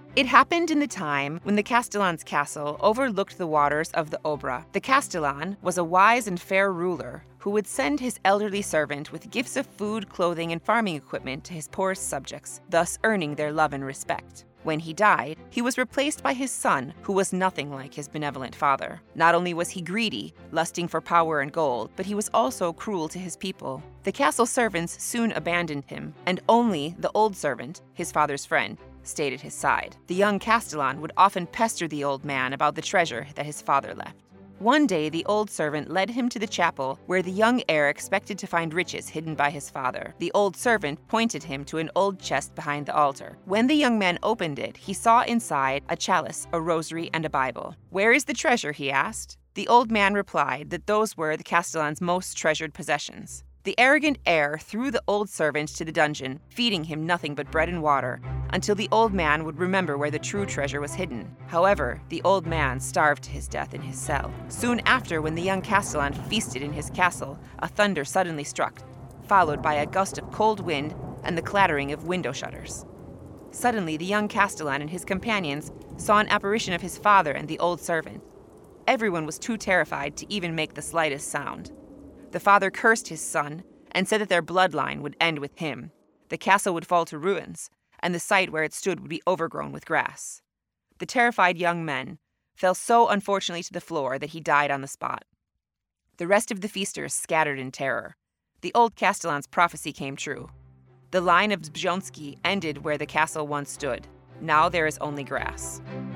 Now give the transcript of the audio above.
It happened in the time when the Castellan's castle overlooked the waters of the Obra. The Castellan was a wise and fair ruler who would send his elderly servant with gifts of food, clothing, and farming equipment to his poorest subjects, thus earning their love and respect. When he died, he was replaced by his son, who was nothing like his benevolent father. Not only was he greedy, lusting for power and gold, but he was also cruel to his people. The castle servants soon abandoned him, and only the old servant, his father's friend, stayed at his side. The young Castellan would often pester the old man about the treasure that his father left. One day, the old servant led him to the chapel where the young heir expected to find riches hidden by his father. The old servant pointed him to an old chest behind the altar. When the young man opened it, he saw inside a chalice, a rosary, and a Bible. "Where is the treasure?" he asked. The old man replied that those were the Castellan's most treasured possessions. The arrogant heir threw the old servant to the dungeon, feeding him nothing but bread and water, until the old man would remember where the true treasure was hidden. However, the old man starved to his death in his cell. Soon after, when the young Castellan feasted in his castle, a thunder suddenly struck, followed by a gust of cold wind and the clattering of window shutters. Suddenly, the young Castellan and his companions saw an apparition of his father and the old servant. Everyone was too terrified to even make the slightest sound. The father cursed his son and said that their bloodline would end with him. The castle would fall to ruins, and the site where it stood would be overgrown with grass. The terrified young men fell so unfortunately to the floor that he died on the spot. The rest of the feasters scattered in terror. The old Castellan's prophecy came true. The line of Zbjonski ended where the castle once stood. Now there is only grass.